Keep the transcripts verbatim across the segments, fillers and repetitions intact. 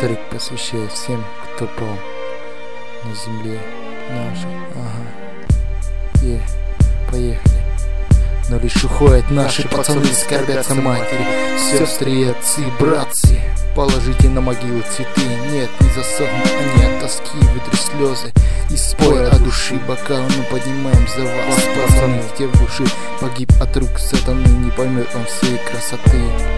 Трек посвящает всем, кто пал на земле нашей. Ага. Е, поехали. Но лишь уходят наши пацаны, скорбятся матери, сестры и отцы, братцы. Положите на могилу цветы, нет, не засохнут они от тоски, вытри слезы и спой от души бокал. Мы поднимаем за вас, пацаны, где в душе погиб от рук сатаны, не поймет он всей красоты.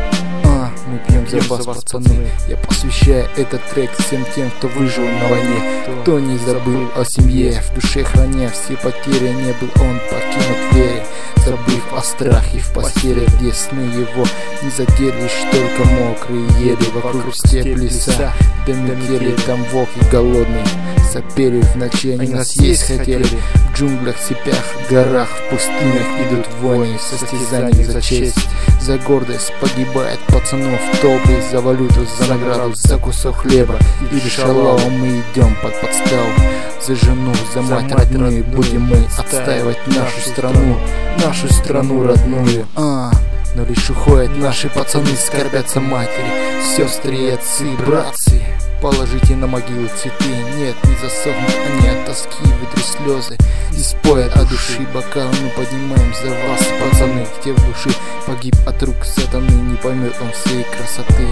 А, мы пьем за вас, пацаны. Я посвящаю этот трек всем тем, кто выжил на войне, кто не забыл о семье, в душе храня все потери. Не был он покинут в вере, забыв о страхе в постели, где сны его не задели, лишь только мокрые ели. Вокруг степь леса, да метели, там волки голодные сопели в ночи, они нас есть хотели. В джунглях, степях, горах, в пустынях идут войны, состязания за честь, за гордость погибает пацанов толпы, за валюту, за награду, за кусок хлеба или шалава. Мы идем под подставу, за жену, за мать родную, будем мы отстаивать нашу страну, нашу страну родную. А, но лишь уходят наши пацаны, скорбятся матери, сестры и отцы, братцы. Положите на могилу цветы, нет, не засохнут они от тоски, вытри слезы и спой от души бокал. Мы поднимаем за вас, пацаны, где в душе погиб от рук сатаны, не поймет он всей красоты.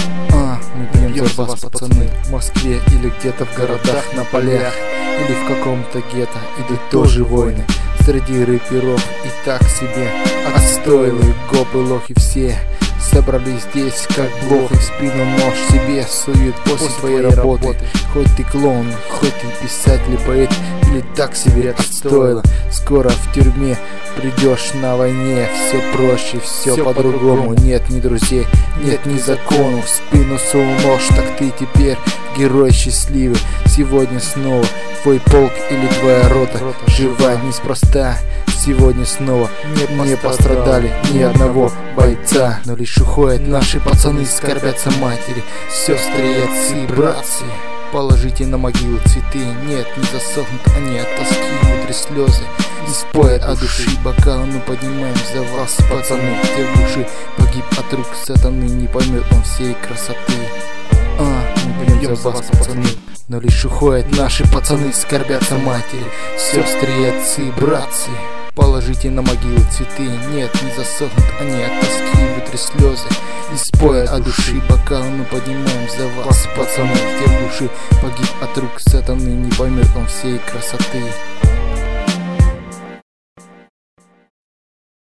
А, мы пьем за вас, пацаны. В Москве или где-то в городах, на полях или в каком-то гетто идут тоже войны. Среди рэперов и так себе отстойлы, гопы, лохи все собрались здесь, как блох, и в спину нож себе суют после твоей работы. работы. Хоть ты клоун, хоть ты писатель, поэт или так себе отстойло, скоро в тюрьме придешь на войне. Все проще, все, все по-другому, по нет ни друзей, нет ни законов. В спину сул нож, так ты теперь герой счастливый. Сегодня снова твой полк или твоя рота, рота жива неспроста. Сегодня снова не, не пострадали ни одного бойца. Но лишь уходят наши пацаны, скорбятся матери, сестры и отцы, братцы. Положите на могилу цветы, нет, не засохнут они от тоски, вытри слезы и спой от души бокал. Мы поднимаем за вас, пацаны, где в душе погиб от рук сатаны, не поймет он всей красоты. А, мы пьем за вас, пацаны. Но лишь уходят наши пацаны, скорбятся матери, сестры и отцы, братцы. Положите на могилу цветы, нет, не засохнут они от тоски, вытри слезы и спой от души бокал. Мы поднимаем за вас, пацаны, где в душе погиб от рук сатаны, не поймет он всей красоты.